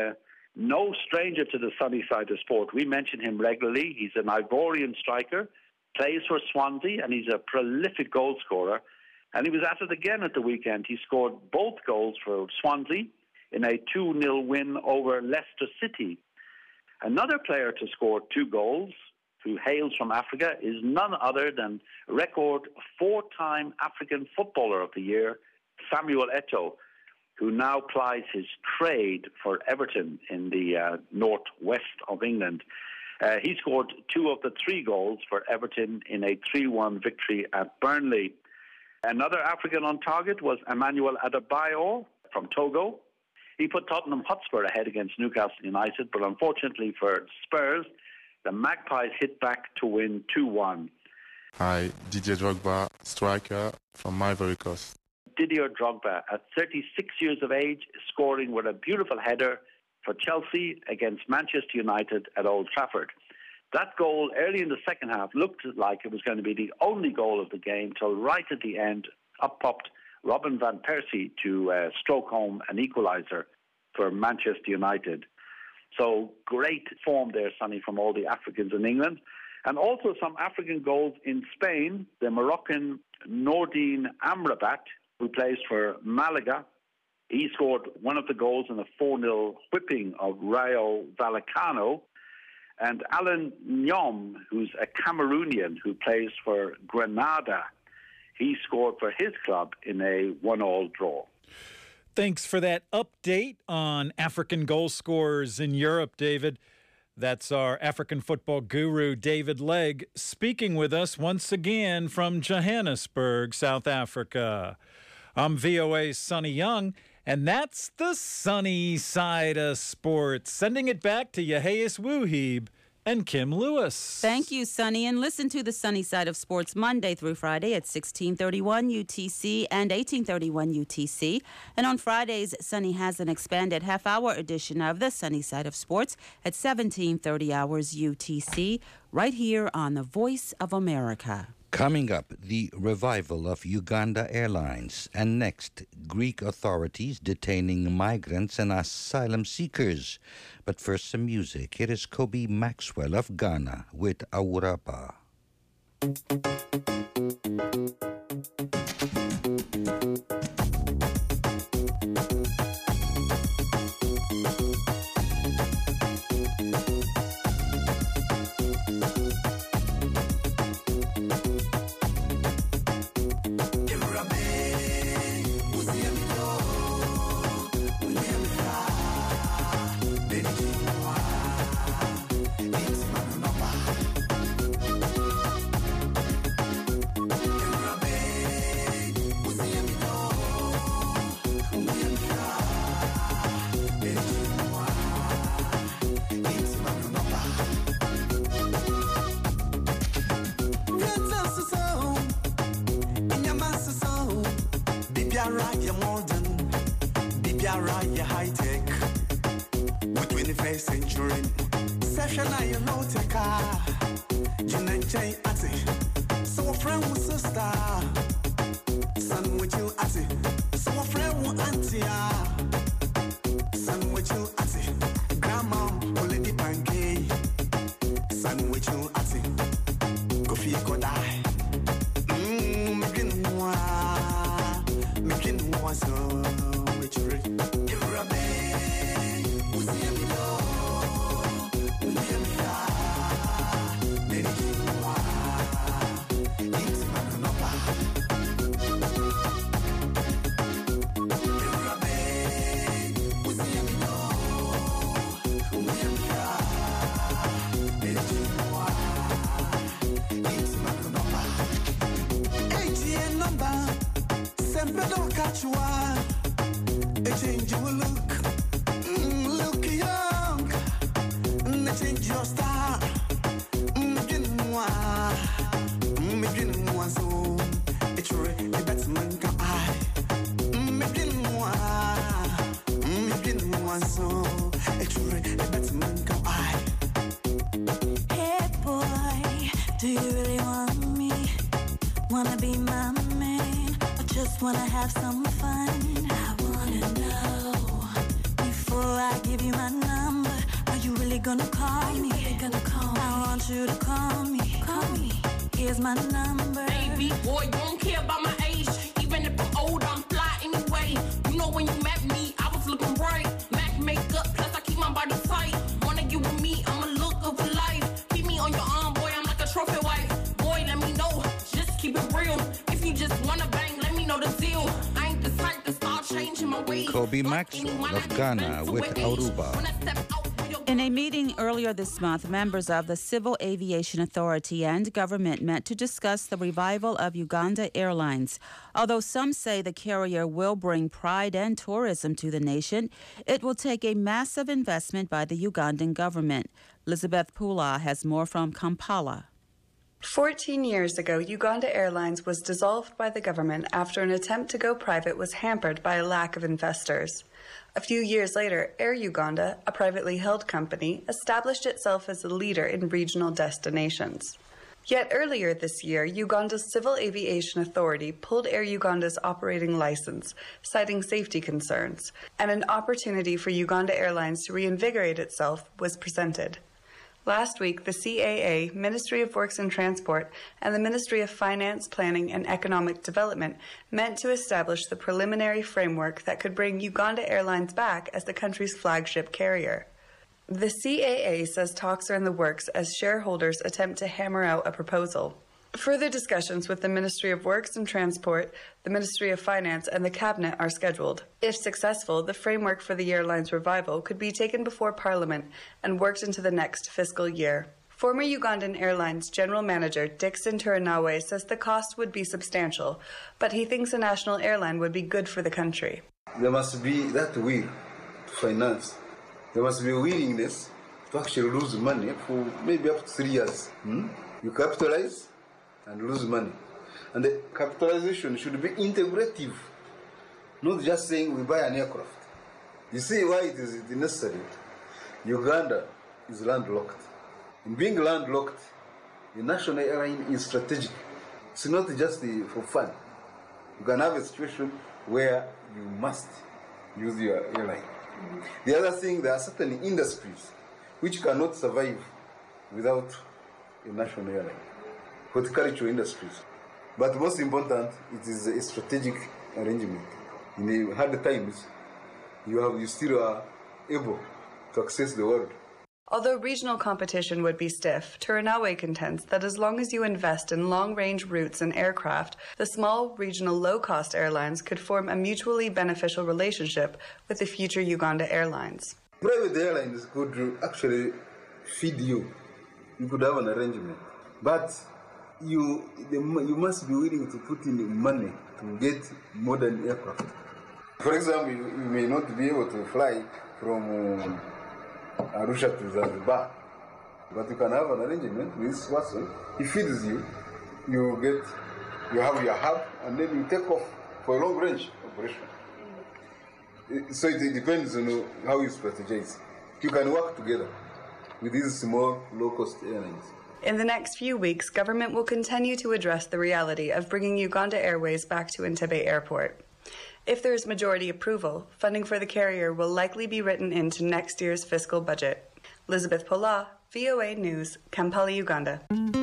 no stranger to the sunny side of sport. We mention him regularly. He's an Ivorian striker, plays for Swansea, and he's a prolific goal scorer. And he was at it again at the weekend. He scored both goals for Swansea in a 2-0 win over Leicester City. Another player to score 2 goals, who hails from Africa, is none other than record 4-time African Footballer of the Year, Samuel Eto'o, who now plies his trade for Everton in the northwest of England. He scored 2 of the 3 goals for Everton in a 3-1 victory at Burnley. Another African on target was Emmanuel Adebayor from Togo. He put Tottenham Hotspur ahead against Newcastle United, but unfortunately for Spurs, the Magpies hit back to win 2-1. Hi, Didier Drogba, striker from Ivory Coast. Didier Drogba, at 36 years of age, scoring with a beautiful header for Chelsea against Manchester United at Old Trafford. That goal early in the second half looked like it was going to be the only goal of the game till right at the end, up popped Robin van Persie to stroke home an equaliser for Manchester United. So great form there, Sonny, from all the Africans in England. And also some African goals in Spain. The Moroccan Nordine Amrabat, who plays for Malaga, he scored one of the goals in a 4-0 whipping of Rayo Vallecano. And Alan Nyom, who's a Cameroonian who plays for Granada, he scored for his club in a 1-1 draw. Thanks for that update on African goal scorers in Europe, David. That's our African football guru, David Legg, speaking with us once again from Johannesburg, South Africa. I'm VOA's Sonny Young, and that's the sunny side of sports. Sending it back to Yaheis Wuhib and Kim Lewis. Thank you, Sonny. And listen to the Sunny Side of Sports Monday through Friday at 1631 UTC and 1831 UTC. And on Fridays, Sonny has an expanded half-hour edition of the Sunny Side of Sports at 1730 hours UTC, right here on the Voice of America. Coming up, the revival of Uganda Airlines. And next, Greek authorities detaining migrants and asylum seekers. But first, some music. Here is Kobe Maxwell of Ghana with Awuraba. Kobe Maxwell of Ghana with Awuraba. In a meeting earlier this month, members of the Civil Aviation Authority and government met to discuss the revival of Uganda Airlines. Although some say the carrier will bring pride and tourism to the nation, it will take a massive investment by the Ugandan government. Elizabeth Pula has more from Kampala. 14 years ago, Uganda Airlines was dissolved by the government after an attempt to go private was hampered by a lack of investors. A few years later, Air Uganda, a privately held company, established itself as a leader in regional destinations. Yet earlier this year, Uganda's Civil Aviation Authority pulled Air Uganda's operating license, citing safety concerns, and an opportunity for Uganda Airlines to reinvigorate itself was presented. Last week, the CAA, Ministry of Works and Transport, and the Ministry of Finance, Planning and Economic Development met to establish the preliminary framework that could bring Uganda Airlines back as the country's flagship carrier. The CAA says talks are in the works as shareholders attempt to hammer out a proposal. Further discussions with the Ministry of Works and Transport, the Ministry of Finance and the Cabinet are scheduled. If successful, the framework for the airline's revival could be taken before Parliament and worked into the next fiscal year. Former Ugandan Airlines General Manager Dickson Turinawe says the cost would be substantial, but he thinks a national airline would be good for the country. There must be that will to finance. There must be a willingness to actually lose money for maybe up to 3 years. You capitalize and lose money. And the capitalization should be integrative, not just saying we buy an aircraft. You see why it is necessary? Uganda is landlocked. In being landlocked, the national airline is strategic. It's not just for fun. You can have a situation where you must use your airline. The other thing, there are certain industries which cannot survive without a national airline. Horticultural industries. But most important, it is a strategic arrangement. In the hard times, you still are able to access the world. Although regional competition would be stiff, Turinawe contends that as long as you invest in long-range routes and aircraft, the small regional low-cost airlines could form a mutually beneficial relationship with the future Uganda Airlines. Private airlines could actually feed you. You could have an arrangement. But you must be willing to put in money to get modern aircraft. For example, you may not be able to fly from Arusha to Zanzibar, but you can have an arrangement with this person. He feeds you, you have your hub, and then you take off for a long range operation. So it depends on how you strategize. You can work together with these small low-cost airlines. In the next few weeks, government will continue to address the reality of bringing Uganda Airways back to Entebbe Airport. If there is majority approval, funding for the carrier will likely be written into next year's fiscal budget. Elizabeth Pola, VOA News, Kampala, Uganda.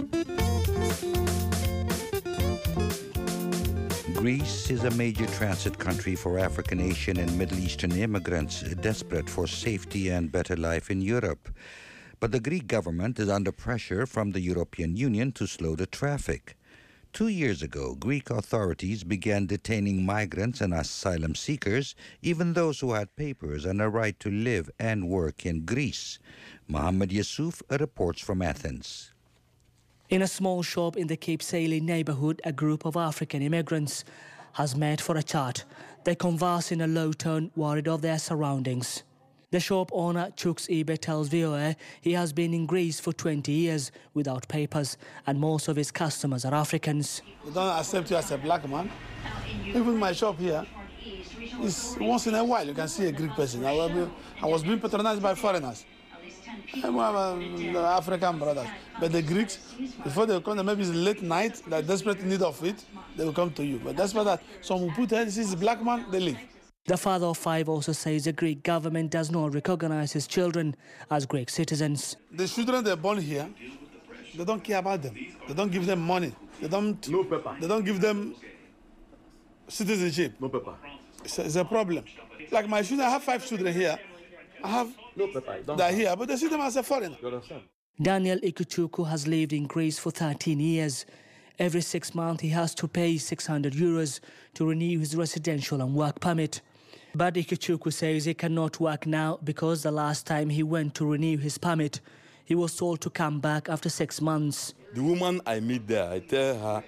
Greece is a major transit country for African, Asian, and Middle Eastern immigrants desperate for safety and better life in Europe. But the Greek government is under pressure from the European Union to slow the traffic. 2 years ago, Greek authorities began detaining migrants and asylum seekers, even those who had papers and a right to live and work in Greece. Mohammed Yusuf reports from Athens. In a small shop in the Cape Saline neighborhood, a group of African immigrants has met for a chat. They converse in a low tone, worried of their surroundings. The shop owner, Chuks Ibe, tells VOA he has been in Greece for 20 years without papers, and most of his customers are Africans. They don't accept you as a black man. Even my shop here, is once in a while you can see a Greek person. I was being patronized by foreigners. I'm African brothers. But the Greeks, before they come, maybe it's late night, they're desperate in need of it, they will come to you. But despite that, someone put here, this is a black man, they leave. The father of 5 also says the Greek government does not recognize his children as Greek citizens. The children they're born here, they don't care about them. They don't give them money. They don't give them citizenship. No paper. It's a problem. Like my children, I have 5 children here. I have they're here, but they see them as a foreigner. Daniel Ikuchuku has lived in Greece for 13 years. Every 6 months, he has to pay 600 euros to renew his residential and work permit. But Ikuchuku says he cannot work now because the last time he went to renew his permit, he was told to come back after 6 months. The woman I meet there, I tell her,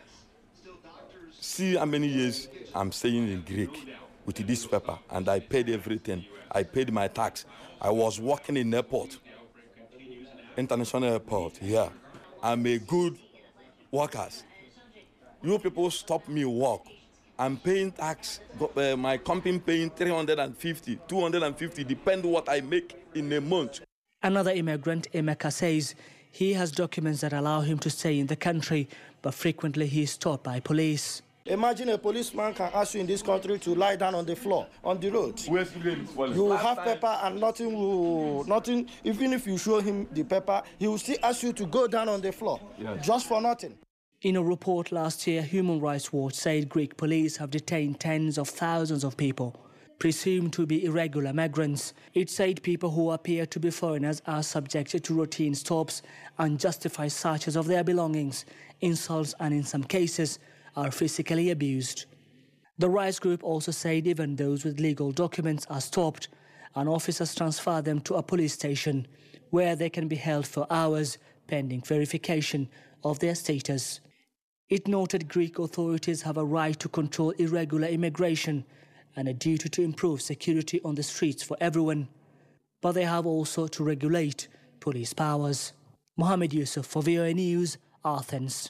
see how many years I'm staying in Greek with this paper, and I paid everything. I paid my tax. I was working in airport, international airport here. I'm a good worker. You people stop me work. I'm paying tax. My company paying 350, 250, depend what I make in a month. Another immigrant, Emeka, says he has documents that allow him to stay in the country, but frequently he is stopped by police. Imagine a policeman can ask you in this country to lie down on the floor, on the road. You will have paper and nothing, even if you show him the paper, he will still ask you to go down on the floor, just for nothing. In a report last year, Human Rights Watch said Greek police have detained tens of thousands of people. presumed to be irregular migrants. It said people who appear to be foreigners are subjected to routine stops, unjustified searches of their belongings, insults, and in some cases are physically abused. The rights group also said even those with legal documents are stopped and officers transfer them to a police station where they can be held for hours pending verification of their status. It noted Greek authorities have a right to control irregular immigration and a duty to improve security on the streets for everyone, but they have also to regulate police powers. Mohammed Yusuf for VOA News, Athens.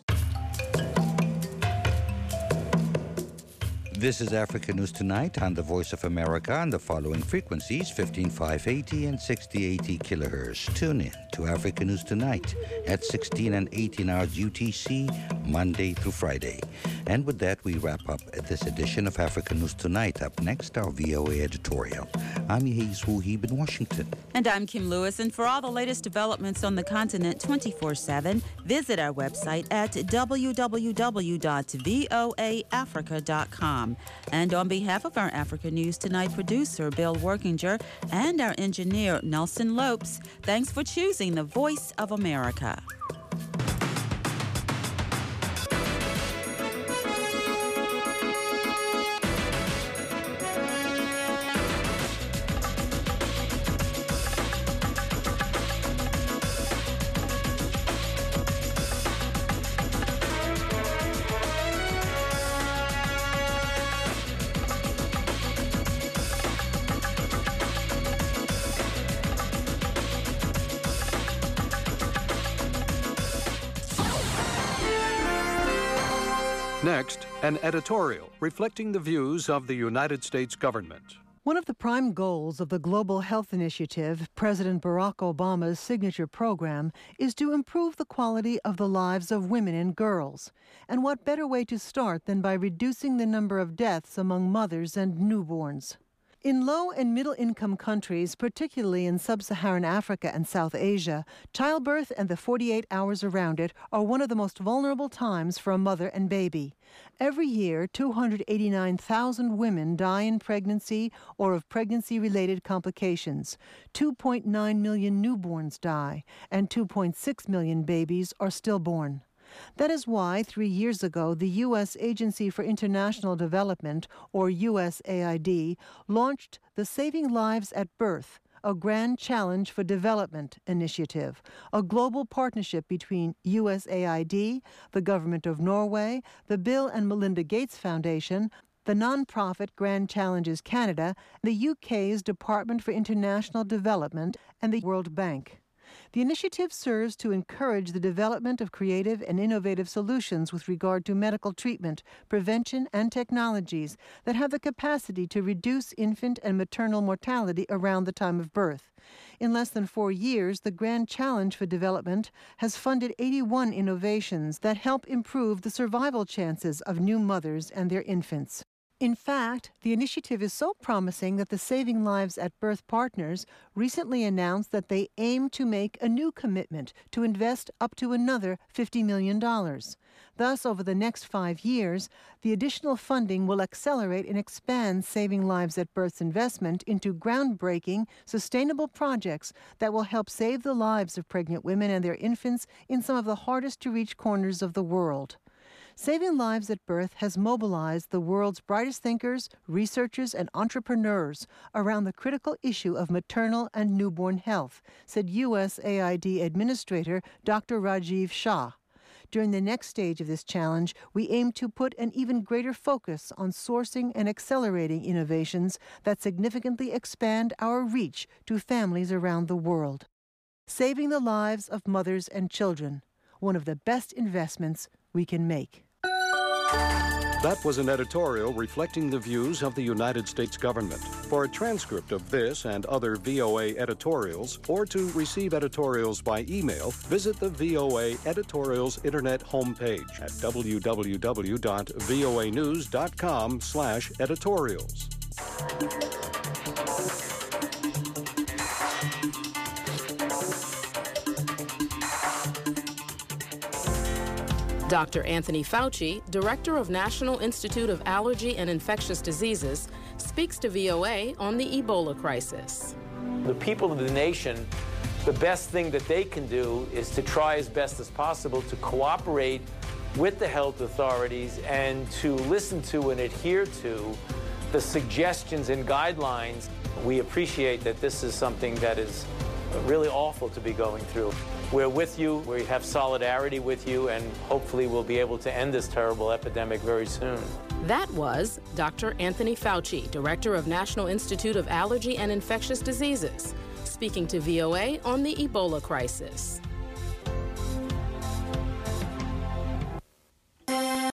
This is Africa News Tonight on the Voice of America on the following frequencies, 15580 and 6080 kilohertz. Tune in to Africa News Tonight at 16 and 18 hours UTC, Monday through Friday. And with that, we wrap up this edition of Africa News Tonight. Up next, our VOA editorial. I'm Yehiz Wuhib in Washington. And I'm Kim Lewis. And for all the latest developments on the continent 24/7, visit our website at www.voaafrica.com. And on behalf of our Africa News Tonight producer, Bill Workinger, and our engineer, Nelson Lopes, thanks for choosing the Voice of America. Next, an editorial reflecting the views of the United States government. One of the prime goals of the Global Health Initiative, President Barack Obama's signature program, is to improve the quality of the lives of women and girls. And what better way to start than by reducing the number of deaths among mothers and newborns? In low and middle-income countries, particularly in sub-Saharan Africa and South Asia, childbirth and the 48 hours around it are one of the most vulnerable times for a mother and baby. Every year, 289,000 women die in pregnancy or of pregnancy-related complications. 2.9 million newborns die, and 2.6 million babies are stillborn. That is why 3 years ago, the U.S. Agency for International Development, or USAID, launched the Saving Lives at Birth, a Grand Challenge for Development initiative, a global partnership between USAID, the Government of Norway, the Bill and Melinda Gates Foundation, the nonprofit Grand Challenges Canada, the UK's Department for International Development, and the World Bank. The initiative serves to encourage the development of creative and innovative solutions with regard to medical treatment, prevention, and technologies that have the capacity to reduce infant and maternal mortality around the time of birth. In less than 4 years, the Grand Challenge for Development has funded 81 innovations that help improve the survival chances of new mothers and their infants. In fact, the initiative is so promising that the Saving Lives at Birth partners recently announced that they aim to make a new commitment to invest up to another $50 million. Thus, over the next 5 years, the additional funding will accelerate and expand Saving Lives at Birth's investment into groundbreaking, sustainable projects that will help save the lives of pregnant women and their infants in some of the hardest-to-reach corners of the world. Saving Lives at Birth has mobilized the world's brightest thinkers, researchers, and entrepreneurs around the critical issue of maternal and newborn health, said USAID Administrator Dr. Rajiv Shah. During the next stage of this challenge, we aim to put an even greater focus on sourcing and accelerating innovations that significantly expand our reach to families around the world. Saving the lives of mothers and children, one of the best investments we can make. That was an editorial reflecting the views of the United States government. For a transcript of this and other VOA editorials, or to receive editorials by email, visit the VOA Editorials Internet homepage at www.voanews.com/editorials. Dr. Anthony Fauci, Director of National Institute of Allergy and Infectious Diseases, speaks to VOA on the Ebola crisis. The people of the nation, the best thing that they can do is to try as best as possible to cooperate with the health authorities and to listen to and adhere to the suggestions and guidelines. We appreciate that this is something that is really awful to be going through. We're with you, we have solidarity with you, and hopefully we'll be able to end this terrible epidemic very soon. That was Dr. Anthony Fauci, Director of National Institute of Allergy and Infectious Diseases, speaking to VOA on the Ebola crisis.